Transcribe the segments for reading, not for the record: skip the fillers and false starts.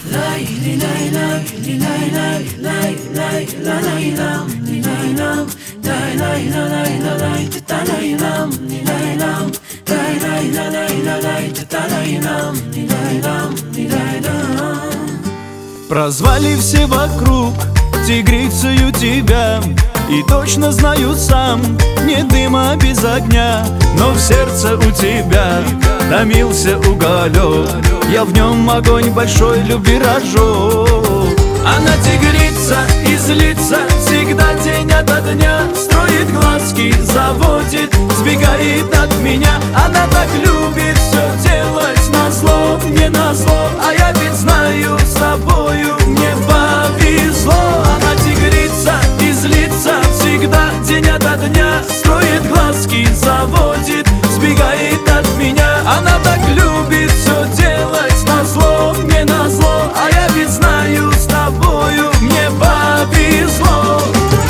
Прозвали все вокруг тигрицею тебя, и точно знаю сам, не дыма без огня. Но в сердце у тебя томился уголек, я в нем огонь большой любви разжег. Она тигрица и злится всегда день ото дня, строит глазки, заводит, сбегает от меня. Она так любит все делать назло, мне назло, а я ведь знаю, с тобою мне повезло. Она тигрица и злится всегда день ото дня, строит глазки, заводит, сбегает от меня. Она так любит все делать назло, мне назло, а я ведь знаю, с тобою мне повезло.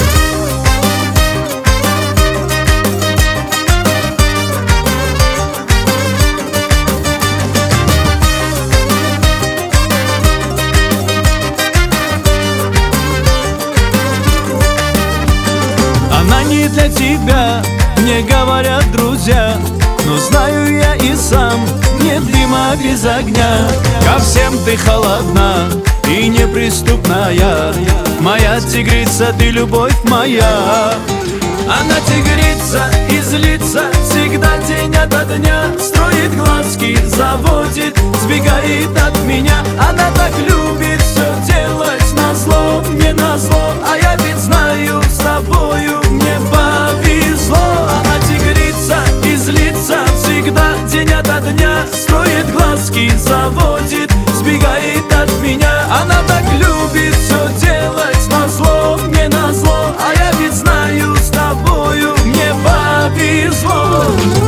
Она не для тебя, мне говорят друзья, но знаю я и сам, нет дыма без огня. Ко всем ты холодна и неприступная, моя тигрица, ты любовь моя. Она тигрица и злится всегда день ото дня, строит глазки, заводит, сбегает от меня. Она так любит все делать назло, мне назло, а я ведь знаю, с тобою мне повезло. Она тигрица и злится всегда день ото дня, строит глазки, заводит, сбегает от меня. Она так любит все делать назло, мне назло, а я ведь знаю, с тобою мне повезло.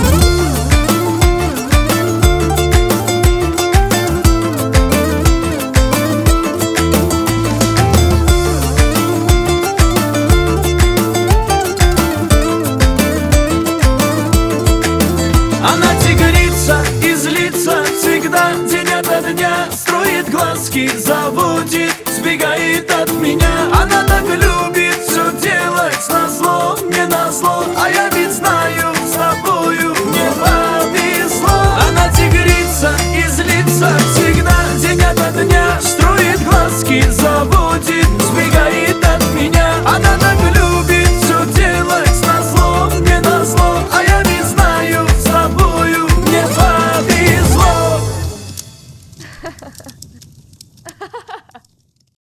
Она тигрица и злится всегда день ото дня, строит глазки, заводит, сбегает от меня. Она так любит все делать назло, мне назло, а я ведь знаю, с тобою мне повезло. Она тигрица и злится всегда день ото дня, строит глазки, заводит, сбегает от меня. Она так любит все делать назло, мне назло, а я ведь знаю, с тобою мне повезло.